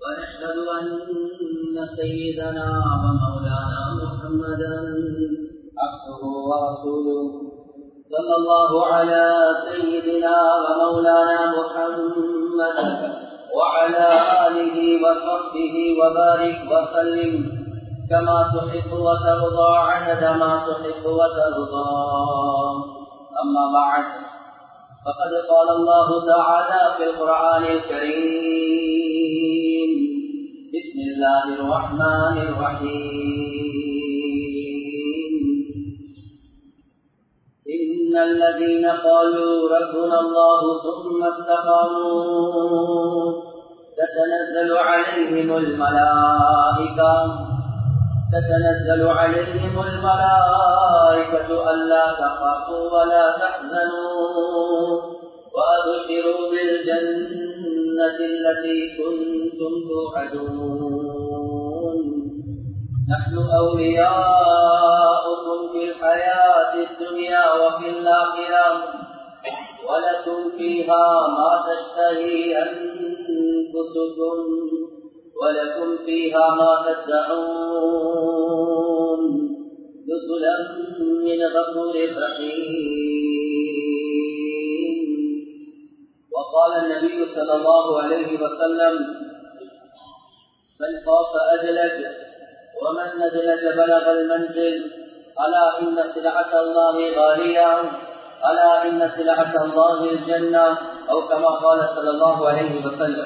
ونشهد أن سيدنا ومولانا محمدا عبده ورسوله صلى الله على سيدنا ومولانا محمد وعلى آله وصحبه وبارك وسلم كما تحب وترضى عدد ما تحب وترضى. أما بعد، فقد قال الله تعالى في القرآن الكريم: بسم الله الرحمن الرحيم. إن الذين قالوا ربنا الله ثم استقاموا تتنزل عليهم الملائكة ألا تخافوا ولا تحزنوا وأبشروا بالجنة التي كنتم توعدون. نحن أولياؤكم في الحياة الدنيا وفي الآخرة ولكم فيها ما تشتهي أنفسكم ولكم فيها ما تدعون نزلا من غفور رحيم. وقال النبي صلى الله عليه وسلم: من خاف أدلج ومن ندلج بلغ المنزل. ألا إن سلعة الله غالية، ألا إن سلعة الله الجنة، أو كما قال صلى الله عليه وسلم.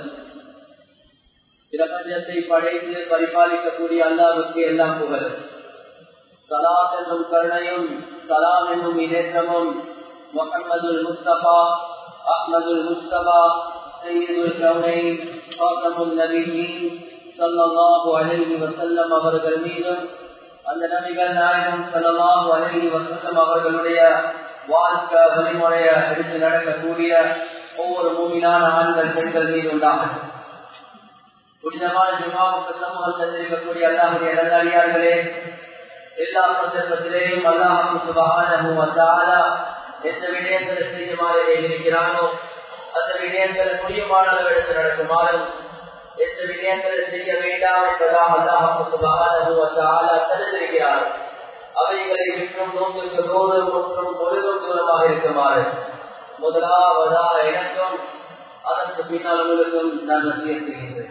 பிரபஞ்சத்தை படைத்து பரிபாலிக்கக்கூடிய அல்லாஹ்வுக்கு எல்லாம் புகழும். ஸலாத் என்னும் கருணையும் சலாம் என்னும் இதேற்றமும் முஹம்மதுல் முஸ்தபா அஹ்மதுல் முஸ்தபா சய்யிதுல் கௌனைன் காத்தமுன் நபியீன் ஸல்லல்லாஹு அலைஹி வஸல்லம் அவர்கள் மீதும், அந்த நபிகள் நாயகம் ஸல்லல்லாஹு அலைஹி வஸல்லம் அவர்களுடைய வாழ்க்கை வழிமுறையை எடுத்து நடக்கக்கூடிய ஒவ்வொரு மூமினான ஆண்கள் பெண்கள் மீது உண்டாகும். புனிதமான ஜும்ஆவுக்கு சமூகத்தில் இருக்கக்கூடிய அல்லாஹ்வுடைய நல்லடியார்களே, எல்லா சந்தர்ப்பத்திலேயும் அல்லாஹ் சுப்ஹானஹு வ தஆலா எந்த விடயங்களை செய்யுமாறு இருக்கிறானோ அந்த விடயங்களை முடியுமான அளவிற்கு நடக்குமாறும், எந்த விடயங்களை செய்ய வேண்டாம் என்பதாக அல்லாஹ் சுப்ஹானஹு வ தஆலா தடுத்திருக்கிறார். அவைகளை விற்றும் நோக்கிற்கு நூறு மற்றும் பொழுதும் தூரமாக இருக்குமாறு முதலாவதாக எனக்கும் அதற்கு பின்னால் உங்களுக்கும் நான் நசியத் செய்கின்றேன்.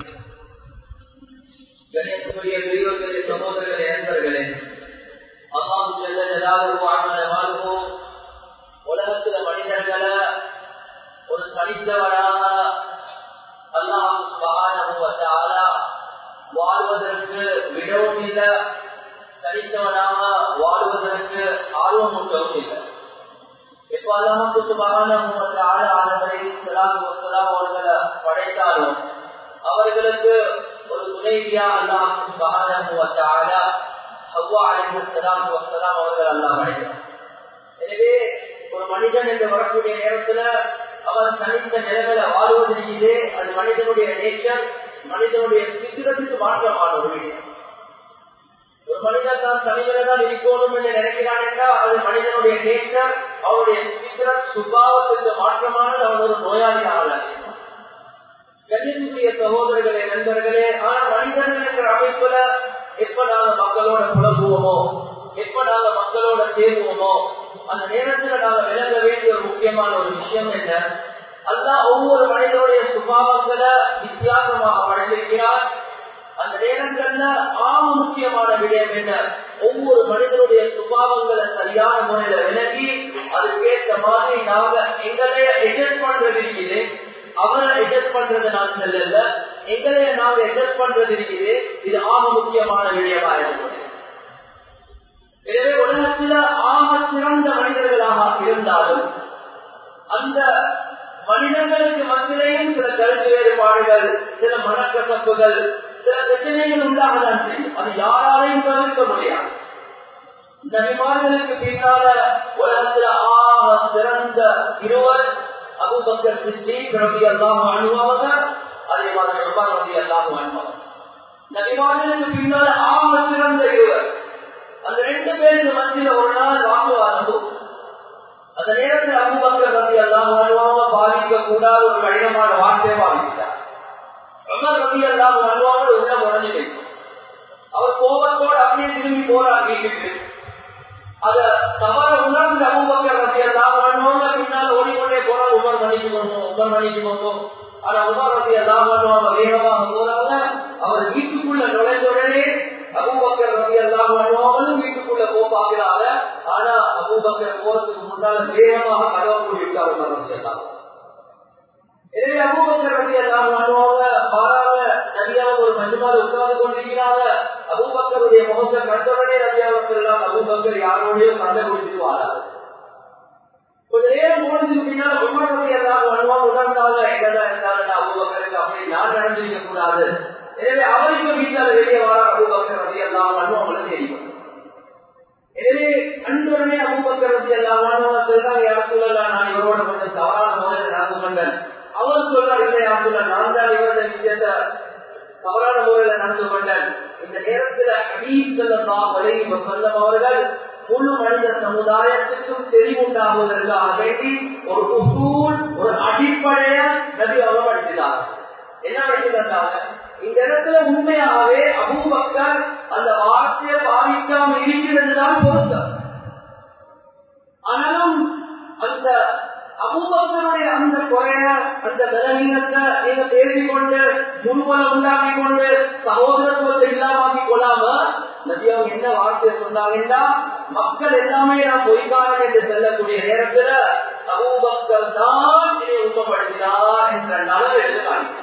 கணியத்துக்குரிய பெரியோர்களே, சகோதரர்களே, நண்பர்களே, அல்லாஹ் ஜல்ல ஜலாலுஹு வாழ்வோம் உலகத்துல மனிதர்களை ஒரு தனித்தவராக அல்லாஹ் சுப்ஹானஹு வ தஆலா வாழ்வதற்கு விடவும் இல்லை, தனித்தவனாக வாழ்வதற்கு ஆர்வமூட்டவும் இல்லை. எப்ப அல்லாஹ் சுப்ஹானஹு வ தஆலா ஆதம் அலைஹிஸ்ஸலாத்து வஸ்ஸலாம் அவர்களை படைத்தாலும் அவர்களுக்கு ஒரு துணைவியா அல்லாஹ் சுப்ஹானஹு வ தஆலா ஹவ்வா அலைஹிஸ்ஸலாத்து வஸ்ஸலாம் அவர்கள் அல்லாஹ் படைத்தார். எனவே ஒரு மனிதன் என்று வரக்கூடிய நேரத்துல அவன் தனித்த நிலைமையில வாழ்வதற்கிலே அது மனிதனுடைய நேச்சர், மனிதனுடைய பிசிரத்துக்கு மாற்றமான ஒரு விஷயம். ஒரு மனிதன் தான் தனிமையில தான் இருக்கணும் என்று நினைக்கிறான் என்றால் அது மனிதனுடைய நேச்சர், அவருடைய பிசிரத் சுபாவத்திற்கு மாற்றமானது. அவன் ஒரு நோயாளியாக கண்ணியத்துக்குரிய சகோதரர்களே, நண்பர்களே, ஆனால் மனிதர்கள் என்ற அமைப்புல எப்ப நாங்க மக்களோட புலம்புவோமோ, எப்ப நாங்க மக்களோட சேருவோமோ, அந்த நேரத்துல நாங்க விளங்க வேண்டிய ஒரு முக்கியமான ஒரு விஷயம் என்ன, அல்லாஹ் ஒவ்வொரு மனிதனுடைய சுபாவங்களை வித்தியாசமாக படைத்திருக்கிறார். அந்த நேரங்கள்ல முக்கியமான விடயம் என்ன, ஒவ்வொரு மனிதனுடைய சுபாவங்களை சரியான முறையில விளங்கி அதுக்கேற்ற மாதிரி நாங்க எங்களைய எஜெஸ்ட் பண்றது இருக்குது. அவரை எஜெஸ்ட் பண்றது நான் செல்லல, எங்களைய நாங்க எஜெஸ்ட் பண்றது இருக்குது. இது முக்கியமான விடயமா இருக்கிறது. எனவே உலகத்துல சிறந்த மனிதர்களாக இருந்தாலும் அந்த மனிதர்களுக்கு மத்தியிலேயும் சில கருத்து வேறுபாடுகள், சில மனக்கசப்புகள், சில பிரச்சனைகள் உண்டாகதான் செய்யும். அது யாராலையும் தவிர்க்க முடியாது. நபிமார்களுக்கு பின்னால உலகத்துல சிறந்த இருவர் அபூபக்கர் சித்தீக் ரலியல்லாஹு அன்ஹு அவர்கள், அதே மாதிரி உமர் ரலியல்லாஹு அன்ஹு. நபிமார்களுக்கு பின்னால சிறந்த இருவர், அந்த ரெண்டு பேருக்கு மத்தியில ஒரு நாள் வாக்குவாதம். அந்த நேரத்தில் அபூபக்கர் ரலியல்லாஹு அன்ஹு பாதிக்க கூடாத ஒரு கடினமான வார்த்தையை பாதித்தார். உமர் ரலியல்லாஹு அன்ஹு போறார் வீட்டுக்கு. அத தவற உணர்ந்து அபூபக்கர் ரலியல்லாஹு அன்ஹு பின்னால் ஓடிக்கொண்டே போறார். உமர் மன்னிக்கு போவோம். ஆனா உமர் ரலியல்லாஹு அன்ஹு வேகமாக போறாங்க. அவர் வீட்டுக்குள்ள நுழைந்த உடனே அபூபக்கர் ரலியல்லாஹு அன்ஹு வீட்டுக்குள்ள போகிறாங்க. ஆனா அபூபக்கர் போறதுக்கு முன்னால வேகமாக கதவை மூடிவிட்டார் உமர் ரலியல்லாஹு. எனவே அபூபக்கர் ரலியல்லாஹு அன்ஹு பாராள நபியாக ஒரு மஜ்மால உட்கார்ந்து கொண்டிருக்கிறாங்க. அபூபக்கருடைய முகத்தை கண்டவுடனே நபியாக சொல்லலாம், அபூபக்கர் யாரோடய சண்டை குடிச்சிட்டு வாராரு. கொஞ்ச நேரம் போனதுக்கு பின்னால் உமர் ரலியல்லாஹு அன்ஹு உணர்ந்தாங்க, என்னதான் இருந்தாலும் அபூபக்கருக்கு அப்படி நான் நடந்திருக்க கூடாது. எனவே அவருக்கு வீட்டால் வெளியே வர அபூபக்கர் ரலியல்லாஹு அன்ஹு அவங்களை தெரியும். எனவே அன்றுடனே அபூபக்கர் ரலியல்லாஹு அன்ஹு சொல்றாங்க, யார் சொல்லலாம், நான் இவரோட கொஞ்சம் தவறான முறையில் நடந்து கொண்டேன். அவர் சொல்றார், இல்லை யார் சொல்ல, நான் தான் இவருடைய விஷயத்த தவறான முறையில் நடந்து கொண்டேன். இந்த நேரத்தில் ஹபீப் ஸல்லல்லாஹு அலைஹி வஸல்லம் அவர்கள் முழு மனித சமுதாயத்துக்கும் தெரிவுண்டாகுவதற்காக வேண்டி ஒரு உசூல், ஒரு அடிப்படைய நபி அவர் படிக்கிறார். என்ன படிக்கிறாங்க? இந்த இடத்துல உண்மையாகவே அபூபக்கர் அந்த வார்த்தையை பாதிக்காம இருக்கிறது தான் பொருத்தம். ஆனாலும் அந்த அபூபக்கருடைய அந்த குறைய, அந்த பலவீனத்தை நீங்க தேடிக்கொண்டு முன்வலம் உண்டாக்கி கொண்டு சகோதரத்துவத்தை இல்லாமக்கி கொள்ளாம நபி அவங்க என்ன வார்த்தையை சொன்னாங்கன்னா, மக்கள் எல்லாமே நான் பொய்க்காரன் என்று செல்லக்கூடிய நேரத்துல அபூபக்கர் தான் இதை உண்மைப்படுத்தினார் என்ற நலவை எடுத்து.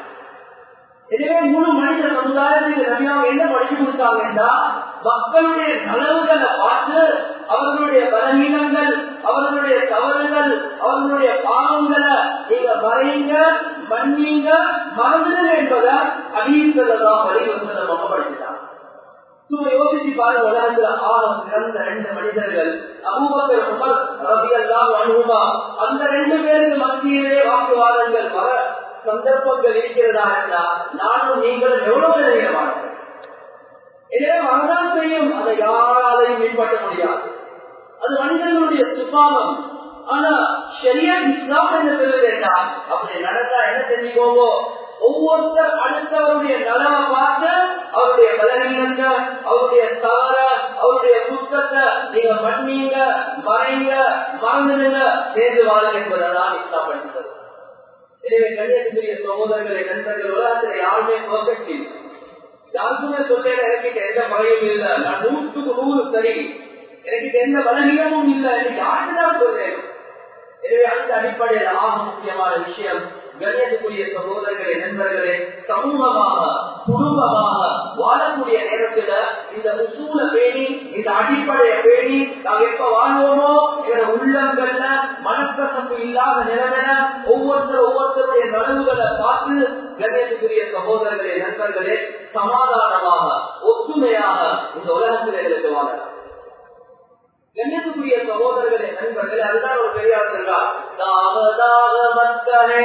எனவே முழு மனித சமுதாயத்துக்கு நபியாக என்ன படிச்சு கொடுத்தாங்கன்னா, மக்களுடைய நலவுகளை பார்த்து அவர்களுடைய பலவீனங்கள், அவர்களுடைய தவறுகள், அவர்களுடைய பாவங்களை நீங்க மறைங்க, மன்னீங்க, மறந்துடுங்க என்பதை அடிப்பதான் வழிவகுத்த நம்ம படிச்சுட்டாங்க. யோசிச்சு பாருங்க, உலகத்துல ஆழம் சிறந்த 2 மனிதர்கள் அபூபக்கர் உமர் ரலியல்லாஹு அன்ஹுமா, அந்த 2 பேருக்கு மத்தியிலே வாக்குவாதங்கள் வர சந்தர்ப்பங்கள் இருக்கிறதா என்றால் நானும் நீங்களும் எவ்வளவு நிலையமானோம். எனவே வரதான் செய்யும், அதை யாராலையும் மேம்பட்ட முடியாது. அது மனிதர்களுடைய சுபாவம். ஆனா ஷரியத் இஸ்லாம் என்ன சொல்லுது என்றால், அப்படி நடந்தா என்ன செஞ்சுக்கோங்க, ஒவ்வொருத்தர் அடுத்தவருடைய நலவை பார்த்து அவருடைய பலவீனத்தை, அவருடைய தவற, அவருடைய குற்றத்தை நீங்க பண்ணீங்க, மறைங்க, மறந்துடுங்க, சேர்ந்து வாழுங்க என்பதான் இஸ்லாம் படித்தது. எனவே கண்ணியத்துக்குரிய சகோதரர்களை, நண்பர்கள், உலகத்துல யாருமே பெர்ஃபெக்ட் இல்லை. யாருக்குமே சொல்ல எனக்கு எந்த பழையும் இல்லை, நான் 100க்கு 100 சரி, எனக்கு எந்த பலவீனமும் இல்லை, யாருக்குதான் சொல்றேன். எனவே அந்த அடிப்படையில் ஆக முக்கியமான விஷயம், கண்ணியத்துக்குரிய சகோதரர்களே, நண்பர்களே, சமூகமாக குடும்பமாக வாழக்கூடிய நேரத்துல இந்த உசூல பேணி, இந்த அடிப்படையை பேணி நாங்க எப்ப வாழ்வோமோ எங்களோட உள்ளங்கள்ல மனக்கசப்பு இல்லாத நிலைமையில ஒவ்வொருத்தருடைய நலவுகளை பார்த்து கண்ணியத்துக்குரிய சகோதரர்களே, நண்பர்களே, சமாதானமாக ஒற்றுமையாக இந்த உலகத்தில் எங்களுக்கு வாழலாம். கண்ணியத்துக்குரிய சகோதரர்களே, நண்பர்களே, அதுதான் ஒரு பெரியார் சொல்றார், தாவதாக மக்களே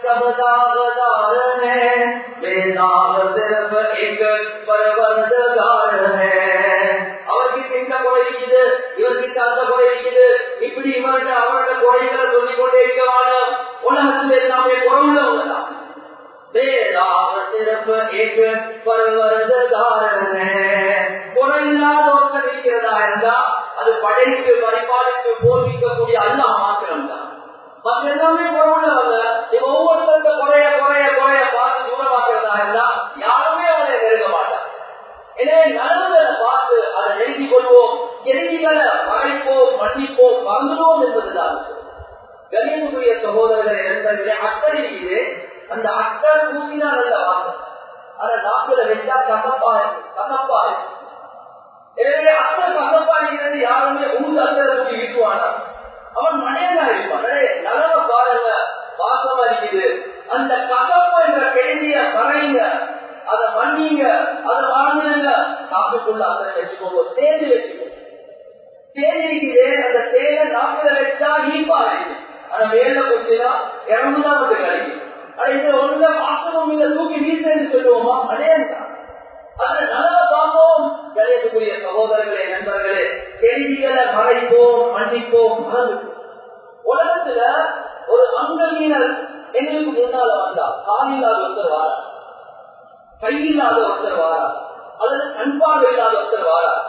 சபதாவதாரனே வேதாக சிறப்ப எங்கள் பரவர்தகாரனே. அவர்கிட்ட இந்த குறை இருக்குது, இவர்கிட்ட அந்த குறை இருக்குது, இப்படி இவர்கிட்ட அவருடைய குறைகளை சொல்லிக் கொண்டே இருக்கவான உலகத்தில் எல்லாமே குறைவுள்ளவங்கதான். வேதாக சிறப்ப எங்கள் பரவர்தகாரனே. குறையில்லாத ஒருத்தர் இருக்கிறதா இருந்தா அது படைக்கு பரிபாலிக்கு போதிக்கக்கூடிய அல்லாஹ் மாத்திரம் தான். மற்ற எல்லாமே குறைவுள்ளவங்க. நீங்க ஒவ்வொருத்தருக்க குறைய குறைய குறைய பார்த்து தூரமாக்குறதா இருந்தா யாருமே அவனை நெருங்க மாட்டார். எனவே நலவுகளை பார்த்து அதை நெருங்கிக் கொள்வோம், கெடுதிகளை மறைப்போம், மன்னிப்போம், மறந்துடுவோம் என்பதுதான். கண்ணியத்துக்குரிய சகோதரர்களை, நண்பர்களே, அக்கறை இருக்குது. அந்த அக்கர் பூசினா நல்ல வாசம், ஆனா நாக்குல வச்சா கசப்பா இருக்கு. எனவே அக்கர் கசப்பா இருக்கிறது யாருமே ஊர் அக்கறை கூட்டி வீட்டுவானா அவன் மனையனா இருப்பான். நலவை பாருங்க, வாசமா இருக்குது. அந்த கசப்பு என்ற கெழுதிய மறைங்க, அதை மன்னிங்க, அதை வாழ்ந்துங்க, நாக்குக்குள்ள அக்கறை வச்சுக்கோங்க, தேடி வச்சுக்கோங்க. தேடி இருக்குது, அந்த தேனை நாக்குல வச்சா ஈப்பா இருக்கு, ஆனா வேலை கொடுத்தா 200 கிடைக்கும். ஆனா இது ஒழுங்க மாற்றமும் நீங்க தூக்கி வீசு சொல்லுவோமா, அடையாதான். அதுல நலவை பார்ப்போம். கண்ணியத்துக்குரிய சகோதரர்களே, நண்பர்களே, கெடுதிகளை மறைப்போம், மன்னிப்போம், மறந்து. உலகத்துல ஒரு அங்கவீனர் எங்களுக்கு முன்னால வந்தா, காலில்லாத ஒருத்தர் வாரா, கையில்லாத ஒருத்தர் வாரா, அல்லது கண்பாடு இல்லாத ஒருத்தர் வாரா,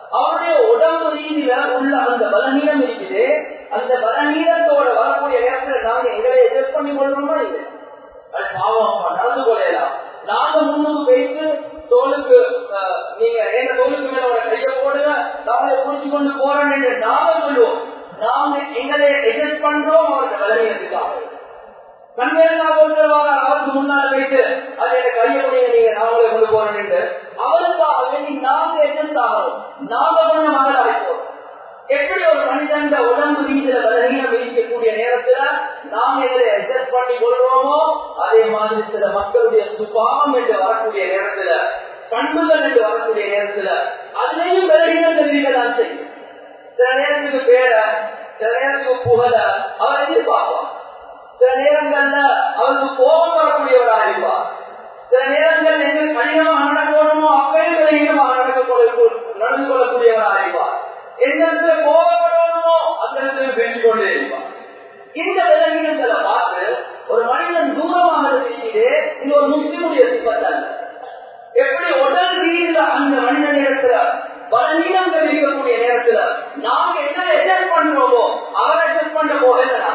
அவருடைய உடம்பு ரீதியில உள்ள அந்த பலகீனம் இருக்குது. அந்த பலகீனத்தோட வரக்கூடிய நேரத்துல நாங்க எங்களை எதிர்ப்பு பண்ணி கொள்றோமா இல்லை? அது பாவம் நடந்து கொள்ளலாம். நாங்க முன்னுக்கு போயிட்டு தோலுக்கு நீங்க எங்க தோலுக்கு மேல ஒரு கைய போடுங்க, நாங்க குடிச்சு கொண்டு போறோம் என்று நாங்க சொல்லுவோம். நாங்க எங்களை எதிர்ப்பு பண்றோம் அவருக்கு பலகீனத்துக்காக. கண்மையாக ஒருத்தருவாங்க அவருக்கு முன்னால போயிட்டு அது எனக்கு கைய முடிய நீங்க நாங்களே கொண்டு போறோம் என்று அவருக்காக வேண்டி நாங்க எதிர்த்தாகிறோம். நாங்க கொஞ்சம் மகளாய்ப்போம். எப்படி ஒரு மனிதன் உடம்பு வீட்டில பலகீனம் இருக்கக்கூடிய நேரத்துல நாம் எங்களை அட்ஜஸ்ட் பண்ணி கொள்வோமோ அதே மாதிரி சில மக்களுடைய சுபாவம் என்று வரக்கூடிய நேரத்துல, பண்புகள் என்று வரக்கூடிய நேரத்துல அதுலேயும் பலகீனங்கள் இருக்கதான் செய்யும். சில நேரத்துக்கு பேர, சில நேரத்துக்கு புகழ அவர் எதிர்பார்ப்பார். சில நேரங்கள்ல அவருக்கு கோபம் வரக்கூடியவராக இருப்பார். சில நேரங்கள் எங்களுக்கு கடினமாக நடக்கணுமோ அப்பையும் பலகீனமாக நடந்து கொள்ளக்கூடியவராக இருப்பார். எந்த இடத்துல கோபப்படணுமோ அந்த இடத்துல வேண்டிக் கொண்டே இருப்பார். இந்த விலங்கினங்களை பார்த்து ஒரு மனிதன் தூரமாக இருக்கிறது. இது ஒரு முஸ்லிமுடைய சிப்பத்தல்ல. எப்படி உடல் ரீதியில அந்த மனிதனிடத்துல பலவீனங்கள் இருக்கக்கூடிய நேரத்துல நாங்க என்ன எஜஸ்ட் பண்றோமோ அவரை எஜஸ்ட் பண்ண போகல,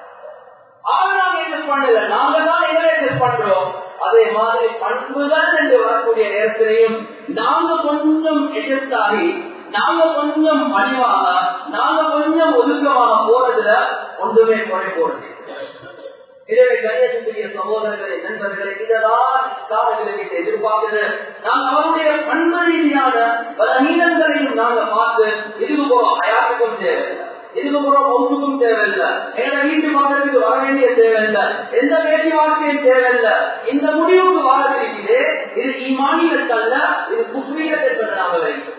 அவர் நாங்க எஜஸ்ட் பண்ணல, நாங்க தான் எங்களை எஜஸ்ட் பண்றோம். அதே மாதிரி பண்புகள் என்று வரக்கூடிய நேரத்திலையும் நாங்க கொஞ்சம் எஜஸ்ட் ஆகி, நாங்க கொஞ்சம் பணிவாக, நாங்க கொஞ்சம் ஒழுக்கமாக போறதுல ஒன்றுமே குறை போறது. எனவே கணியத்துக்குரிய சகோதரர்களை, நண்பர்களை, இதெல்லாம் இஸ்லாமியர்களுக்கு எதிர்பார்க்கிறது. நாங்கள் அவருடைய பண்பு ரீதியான பல நீளங்களையும் நாங்க பார்த்து இதுக்கு போறோம், ஹயாத்துக்கும் தேவையில்லை, இதுக்கு போறோம் ஒன்றுக்கும் தேவையில்லை, எங்களை வீட்டு மக்களுக்கு வர வேண்டிய தேவையில்லை, எந்த பேச்சுவார்த்தையும் தேவையில்லை. இந்த முடிவுக்கு வாழ்ந்திருக்கிறே இது ஈமானியத்தல்ல, இது குஃப்ரியத்தை நாம வைக்கிறோம்.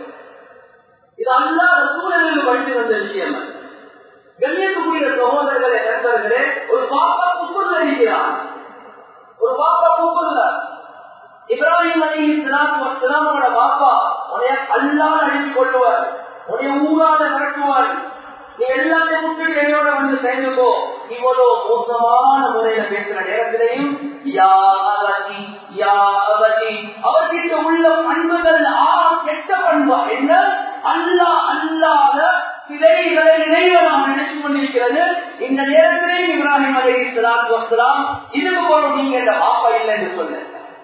இது அல்லாஹ் ரசூலுக்கு படித்து வந்த விஷயம். கண்ணியத்துக்குரிய சகோதரர்களே, நண்பர்களே, ஒரு பாப்பா குப்புல இருக்கிறார். ஒரு பாப்பா குப்புல இப்ராஹிம் அலைஹிஸ்ஸலாத்து வஸ்ஸலாமோட பாப்பா உன்னை அல்லாஹ் அழைத்துக் கொள்வார், உன்னை ஊரால விரட்டுவார், நீ எல்லாத்தையும் விட்டுட்டு என்னோட வந்து சேர்ந்துக்கோ. இவ்வளவு மோசமான முறையில பேசுற நேரத்திலையும் யா அபதி யா அபதி அவர்கிட்ட உள்ள பண்புகள் கெட்ட பண்பா என்ன? அல்லாஹ் அல்லாத சிலைகளை இறைவனாக நினைச்சு கொண்டிருக்கிறது. இந்த நேரத்திலேயும் இப்ராஹிம் அலைஹிஸ்ஸலாத்து வஸ்ஸலாம் இதுக்கு போறோம் நீங்க இந்த பாப்பா இல்லை என்று சொல்ல.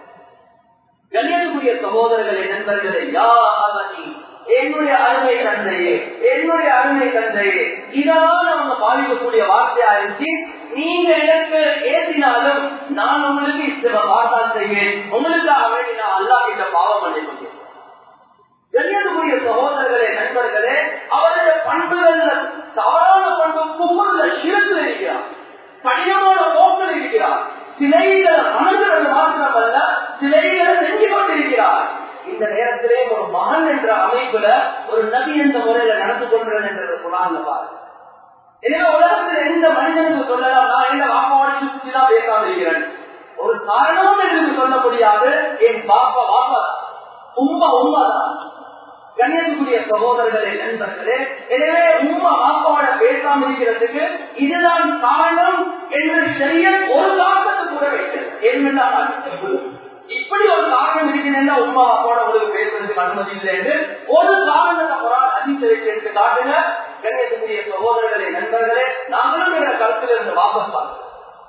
கண்ணியத்துக்குரிய சகோதரர்களே, நண்பர்களே, யா அபதி என்னுடைய அருமை தந்தையே, என்னுடைய அருமை தந்தையே, இதான் அவங்க பாதிக்கக்கூடிய வார்த்தையா இருந்துச்சு. நீங்க எனக்கு ஏற்றினாலும் நான் உங்களுக்கு இத்தனை வார்த்தா செய்வேன், உங்களுக்காக வேண்டி நான் அல்லாஹ் கிட்ட பாவம் பண்ணிக்கொண்டேன். கண்ணியத்துக்குரிய சகோதரர்களே, நண்பர்களே, அவருடைய பண்புகள் தவறான பண்பு கும்பல சிறப்பு இருக்கிறார், கடினமான போக்கில் இருக்கிறார், சிலைகளை மனதில் மாத்திரமல்ல சிலைகளை செஞ்சு கொண்டிருக்கிறார். இந்த நேரத்திலே ஒரு மகன் என்ற அமைப்புல ஒரு நபி என்ற முறையில நடந்து கொள்றது என்றது குர்ஆன்ல பாருங்க. எனவே உலகத்தில் எந்த மனிதனுக்கு சொல்லலாம் நான் என்ன வாப்பாவோட சுற்றிதான் பேசாம இருக்கிறேன், ஒரு காரணம் என்று சொல்ல முடியாது. என் பாப்பா வாப்பா உம்மா உம்மாதான். கண்ணியத்துக்குரிய சகோதரர்களே, நண்பர்களே, எனவே உம்மா வாப்பாவோட பேசாம இருக்கிறதுக்கு இதுதான் காரணம் என்று தெரிய ஒரு காரணத்தை கூட வைக்கிறது. என்னென்ன இப்படி ஒரு காரணம் இருக்கிறேன்னா உமா அப்பாவோட உங்களுக்கு பேசுறதுக்கு அனுமதி இல்லை என்று ஒரு காரணத்தை குர்ஆன் ஹதீஸை எடுத்து காட்டுங்க. கண்ணியத்துக்குரிய சகோதரர்களே, நண்பர்களே, நாங்களும் என்ற கருத்துல இருந்து வாபஸ் பார்க்கிறோம்.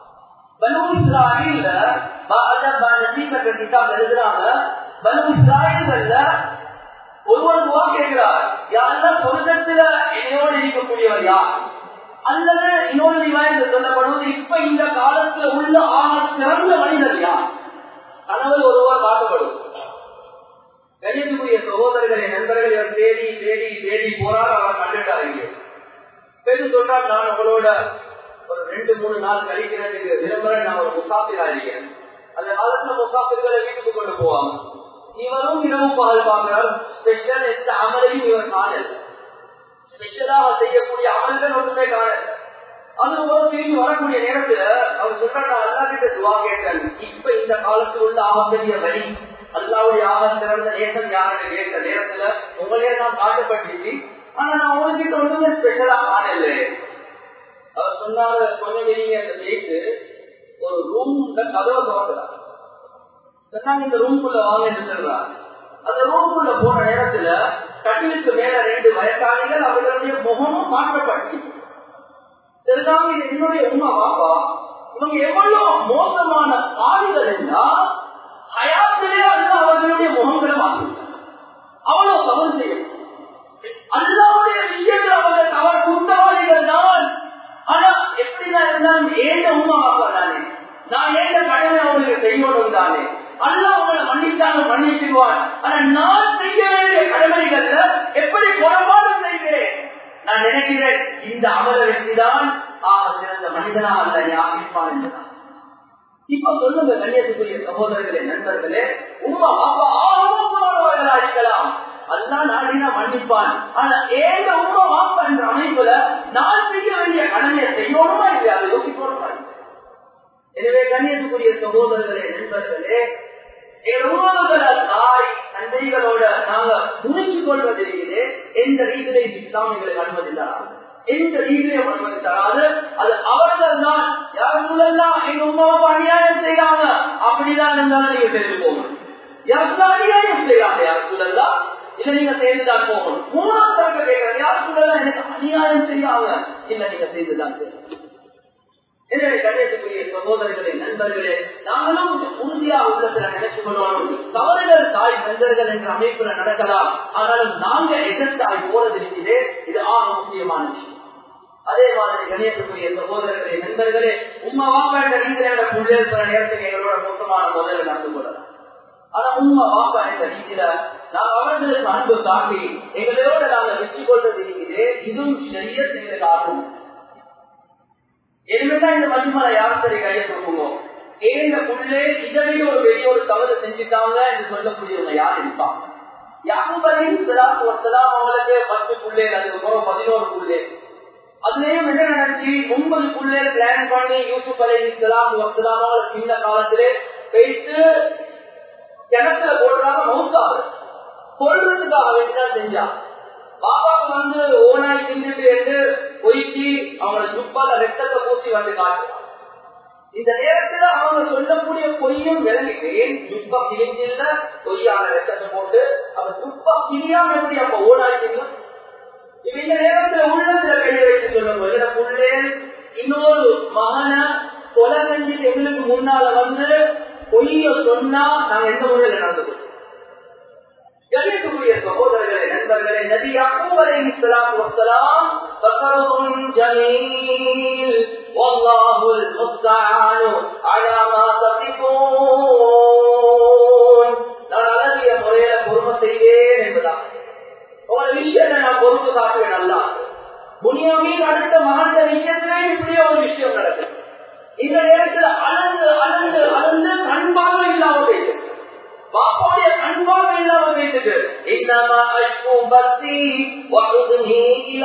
பனு இஸ்ராயீல்ல எழுதுறாங்க, பனு இஸ்ராயீல்ல ஒருவர் துவா கேட்கிறார், யாரெல்லாம் சொர்க்கத்துல என்னோடு இருக்கக்கூடியவர் யார், அல்லது இன்னொரு ரிவாயத்தில் சொல்லப்படுவது இப்ப இந்த காலத்துல உள்ள சிறந்த மனிதர் யார், கனவு ஒருவர் காட்டப்படும். கண்ணியத்துக்குரிய சகோதரர்களே, நண்பர்கள், இவர் தேடி தேடி தேடி போறார், அவர் கண்டுட்டாருங்க. பேரு சொல்றார், நான் உங்களோட ஒரு 2-3 நாள் கழிக்கிறதுக்கு விரும்புறேன், நான் ஒரு முசாஃபிரா இருக்கிறேன். அந்த காலத்துல முசாஃபிர்களை வீட்டுக்கு கொண்டு போவாங்க. இவரும் இரவு பகல் பார்க்கிறார். ஸ்பெஷல் எந்த அமலையும் இவர் காணல், ஸ்பெஷலாக செய்யக்கூடிய அமல்கள் ஒன்றுமே காணல். அது ஒரு திரும்பி வரக்கூடிய நேரத்துல அவர் சொல்றாங்க, அல்லாஹ் கிட்ட துவா கேட்டேன், இப்ப இந்த காலத்தில் உள்ள ஆகப்பெரிய வழி அல்லாவுடைய ஆக சிறந்த நேசம் யாருன்னு கேட்ட நேரத்துல உங்களே நான் காட்டப்பட்டுச்சு, ஆனா நான் உங்ககிட்ட ஒன்றுமே ஸ்பெஷலா காணல. அவர் சொன்னாரு, கொஞ்சம் வெளியே பேசி ஒரு ரூம்ல கதவை திறக்கிறார். இந்த ரூம்குள்ள வாங்க சொல்றாரு. அந்த ரூம்குள்ள போன நேரத்துல கட்டிலுக்கு மேல 2 வயசாளிகள் அவர்களுடைய முகமும் மாற்றப்பட்டு என்னுடைய உமா பாப்பா இவங்க எவ்வளவு மோசமான பாடுகள் என்றால் ஹயாத்திலே அல்ல அவர்களுடைய முகங்களை மாற்றிவிட்டார். அவ்வளவு தவறு செய்யும் அல்லாவுடைய விஷயங்கள் அவர்கள் அவர் குற்றவாளிகள் தான். ஆனா எப்படிதான் இருந்தாலும் ஏண்ட உமா பாப்பா தானே, நான் ஏண்ட கடமை அவங்களுக்கு செய்யணும் தானே, அல்லா அவங்களை மன்னித்தாங்க மன்னிச்சுவார். ஆனா நான் செய்ய வேண்டிய கடமைகள்ல எப்படி குறைபாடு செய்கிறேன். நான் நினைக்கிறேன் இந்த அமல வெற்றிதான் சிறந்த மனிதனா அல்ல யாருப்பான் என்றார். இப்ப சொல்லுங்க கண்ணியத்துக்குரிய சகோதரர்களே நண்பர்களே, உமா அப்பா ஆர்வமானவர்களா இருக்கலாம், அதுதான் நாடினா மன்னிப்பான். ஆனா ஏங்க உமா வாப்பா என்ற அமைப்புல நான் செய்ய வேண்டிய கடமையை செய்யணுமா இல்லையா அதை யோசிக்கணுமா. எனவே கண்ணியத்துக்குரிய சகோதரர்களே நண்பர்களே, தாய் தந்தைகளோட நாங்க முயற்சி கொள்வது இருக்கிறது. எந்த ரீதியிலையும் இஸ்லாம் எங்களுக்கு அனுமதி தராது, எந்த ரீதியிலையும் அனுமதி தராது. அது அவர்கள் தான் யாரும் எங்க உமாவை அநியாயம் செய்யறாங்க அப்படிதான் இருந்தாலும் நீங்க தெரிந்து போகணும். யாருக்கும் அநியாயம் செய்யறாங்க யார் சூழல்லாம் இல்ல நீங்க செய்துதான் போகணும். 3வது தரக்க கேட்கறது யார் சூழல்லாம் எனக்கு அநியாயம் செய்யறாங்க இல்ல நீங்க செய்துதான் போகணும். என்னுடைய கண்ணியத்துக்குரிய சகோதரர்களே நண்பர்களே, நாங்களும் உறுதியா உள்ளத்துல நினைச்சு கொள்ளணும். தவறுகள் தாய் தந்தர்கள் என்ற அமைப்புல நடக்கலாம், ஆனாலும் நாங்க எதிர்த்தாய் போறது இருக்கிறதே இது முக்கியமான விஷயம். அதே மாதிரி கண்ணியத்துக்குரிய சகோதரர்களே நண்பர்களே, உமா வாப்பா என்ற ரீதியில பிள்ளைகள் சில நேரத்துக்கு எங்களோட மோசமான முதல்ல நடந்து கொள்ளலாம். ஆனா உமா வாப்பா என்ற ரீதியில நாங்க அவர்களுக்கு அன்பு காட்டி எங்களோட நாங்க வெற்றி கொள்றது இருக்கிறதே இதுவும் நிறைய எங்களுக்கு ஆகும். எதுவுமே இந்த மஜ்மால யாரும் சரி கையை கொடுக்கணும். ஏந்த புள்ளே இதனையும் ஒரு வெளிய ஒரு தவறு செஞ்சுட்டாங்க என்று சொல்லக்கூடியவங்க யார் இருப்பாங்க. யாருபரையும் அவங்களுக்கு 10 புள்ளே, அதுக்கப்புறம் 11 புள்ளே. அதுலயும் என்ன நினைச்சு 9 புள்ளே பிளான் பண்ணி யூசுப் அலைஹிஸ்ஸலாம் சின்ன காலத்திலே பேசி கிணத்துல போடுறாங்க. மௌத்தாது கொள்றதுக்காக வேண்டிதான் செஞ்சான். பாப்பாவுக்கு ஓனாய் தின்னுட்டு என்று பொய்ச்சி அவங்கள துப்பால ரத்தத்தை பூசி வந்து காட்டுறான். இந்த நேரத்துல அவங்க சொல்லக்கூடிய பொய்யும் விளங்கிட்டேன். துப்பா கிழிஞ்சில்ல பொய்யான ரத்தத்தை போட்டு அவன் துப்பா கிழியாம எப்படி அப்ப ஓனாய் தின்னும். இந்த நேரத்துல உள்ளத்துல கை வைத்து சொல்லும் போது புள்ளே இன்னொரு மகனை கொலை செஞ்சுட்டு எங்களுக்கு முன்னால பொய்ய சொன்னா நாங்க எந்த முறையில நடந்து கண்ணியத்துக்குரிய சகோதரர்களே நண்பர்களே, நபி யாக்கூப் அலைஹிஸ்ஸலாத்து வஸ்ஸலாம் பஸருஹும் ஜமீல் வல்லாஹுல் முஸ்தஆனு அலா மா தஸிஃபூன், நான் அழகிய முறையில பொறுமை செய்வேன் என்பதாக உங்களை விஷயத்தை நான் பொறுப்பு காட்டுவேன். அல்லா புனியாமீன் அடுத்த மகன் விஷயத்திலே இப்படியே ஒரு விஷயம் நடக்குது. இந்த நேரத்தில் அளந்து அளந்து அளந்து கண்பாக இல்லாம பேசு, பாப்பாவுடைய கண்பாக இல்லாம பேசுது. இன்னமா அஷ்கு பக்தி வஹுஸ்னி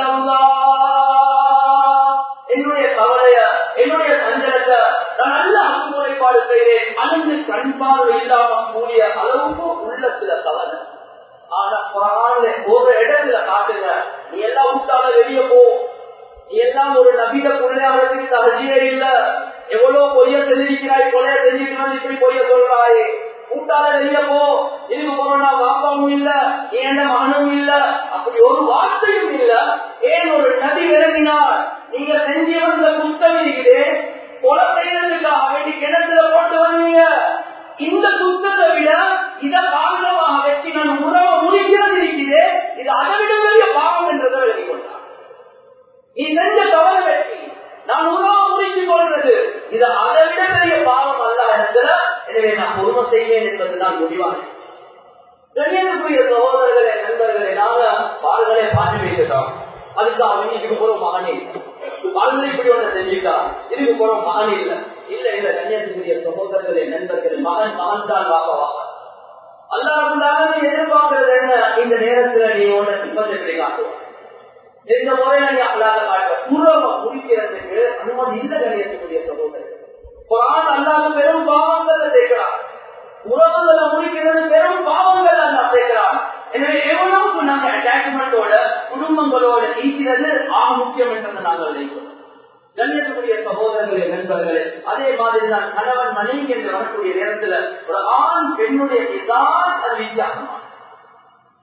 இலல்லாஹ், என்னுடைய கவலைய என்னுடைய சஞ்சலத்தை நான் நல்ல அனுமுறைப்பாடு செய்கிறேன். அளந்து கண்பாக இல்லாம கூடிய அளவுக்கு உள்ளத்துல கவலை. ஆனா குர்ஆன்ல ஒரு இடத்துல காட்டுங்க, நீ எல்லாம் விட்டால வெளியே போ, நீ எல்லாம் ஒரு நபியிட பிள்ளையாகிறதுக்கு தகுதியே இல்ல, எவ்வளவு பொய்ய தெரிவிக்கிறாய், கொலைய தெரிவிக்கிறாய், இப்படி பொய்ய சொல்றாயே, கூட்டால வெளிய போ, இதுக்கு போறோம்னா வாப்பாவும் இல்ல ஏன் மகனும் இல்ல, அப்படி ஒரு வார்த்தையும் இல்ல. ஏன் ஒரு நபி விளங்கினார், நீங்க செஞ்சவங்க குத்தம் இருக்குது, கொலை செய்யறதுக்காக வேண்டி கிணத்துல போட்டு வந்தீங்க, இந்த குத்தத்தை விட இதை காரணமாக வச்சு நான் உறவை முடிக்கிறது இருக்குது, இது அதை விட பெரிய பாவம் என்றதை விளங்கி கொண்டார். நீ செஞ்ச தவறு வச்சு நான் உறவை முடித்துக் கொள்றது இது அதை விட பெரிய பாவம் அல்ல இடத்துல, எனவே நான் பொறுமை செய்வேன் என்பதுதான் முடிவாக. கண்ணியத்துக்குரிய சகோதரர்களே நண்பர்களே, நாங்க பாடல்களை பாட்டு வைத்துட்டோம், அதுக்காக வேண்டி இதுக்கு போற மகனே பாடல்களை இப்படி ஒன்று செஞ்சுட்டா இதுக்கு போற மகன் இல்ல இல்ல இல்ல. கண்ணியத்துக்குரிய சகோதரர்களே நண்பர்களே, மகன் மகன் தான் பாப்பாவா. அல்லாஹ் எதிர்பார்க்கிறது என்ன, இந்த நேரத்துல நீ உன்னை சிப்பத்தை எப்படி காட்டுவான், இந்த முறையில நீ அல்லாஹ் காட்டுற உறவை முடிக்கிறதுக்கு அனுமதி இல்ல. கண்ணியத்துக்குரிய சகோதரர்கள், குர்ஆன் அல்லாஹ் பெரும் பாவங்களை சேர்க்கிறான், உறவுகளை முடிக்கிறது பெரும் பாவங்கள் அல்லாஹ் சேர்க்கிறான். எனவே எவ்வளவுக்கு நாங்க அட்டாச்மெண்டோட குடும்பங்களோட நீக்கிறது முக்கியம் என்றதை நாங்கள் நினைக்கிறோம். கண்ணியத்துக்குரிய சகோதரர்களே நண்பர்களே, அதே மாதிரி தான் கணவன் மனைவி என்று வரக்கூடிய நேரத்துல ஒரு ஆண் பெண்ணுடைய தான் அது வித்தியாசமா.